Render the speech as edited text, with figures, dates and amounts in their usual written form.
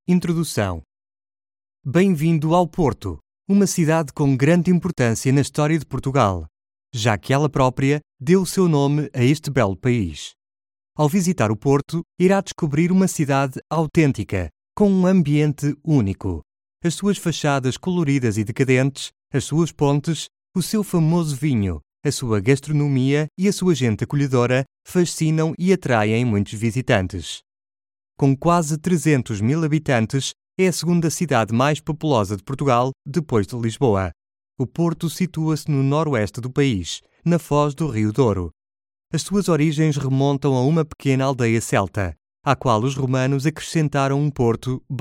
Introdução. Bem-vindo ao Porto, uma cidade com grande importância na história de Portugal, já que ela própria deu o seu nome a este belo país. Ao visitar o Porto, irá descobrir uma cidade autêntica, com um ambiente único. As suas fachadas coloridas e decadentes, as suas pontes, o seu famoso vinho, a sua gastronomia e a sua gente acolhedora fascinam e atraem muitos visitantes. Com quase 300 mil habitantes, é a segunda cidade mais populosa de Portugal, depois de Lisboa. O Porto situa-se no noroeste do país, na foz do Rio Douro. As suas origens remontam a uma pequena aldeia celta, à qual os romanos acrescentaram um porto